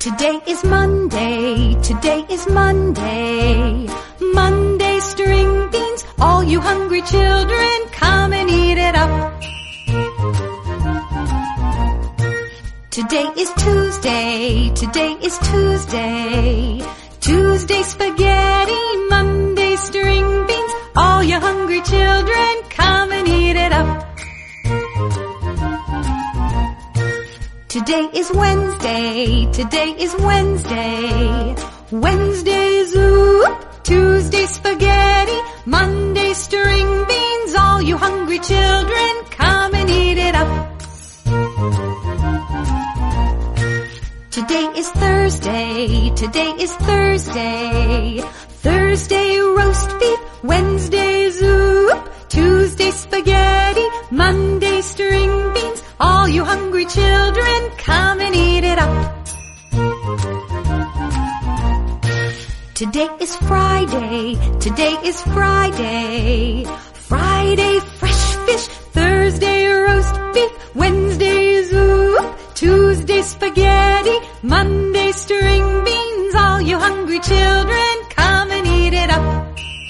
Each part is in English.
Today is Monday, today is Monday. Monday string beans, all you hungry children, come and eat it up. Today is Tuesday, today is Tuesday. Tuesday spaghetti, Monday string beans, all you hungry children, come and eat it up. Today is Wednesday, today is Wednesday. Wednesday soup, Tuesday spaghetti, Monday string beans, all you hungry children, come and eat it up. Today is Thursday, today is Thursday. Thursday roast beef, Wednesday soup, Tuesday spaghetti, Monday string beans, all you hungry children, come and eat it up. Today is Friday, today is Friday. Friday fresh fish, Thursday roast beef, Wednesday soup, Tuesday spaghetti, Monday string beans, all you hungry children, come and eat it up.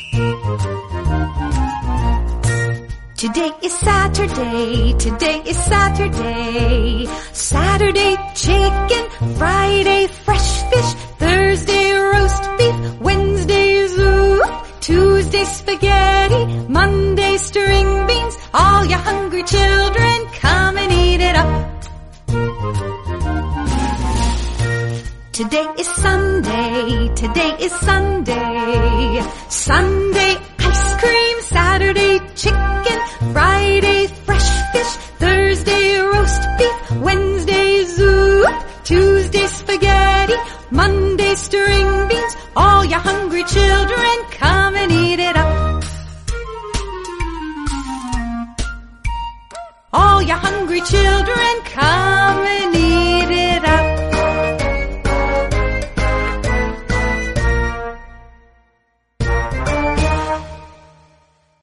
Today is Saturday, today is Saturday. Saturday chicken, Friday fresh fish, Thursday roast beef, Wednesday soup, Tuesday spaghetti, Monday string beans, all you hungry children, come and eat it up. Today is Sunday, today is Sunday. Sunday ice cream, Saturday chicken, Friday fresh fish, Thursday roast beef, Wednesday soup, Tuesday spaghetti, Monday string beans, all you hungry children, come and eat it up. All you hungry children, come and eat it up.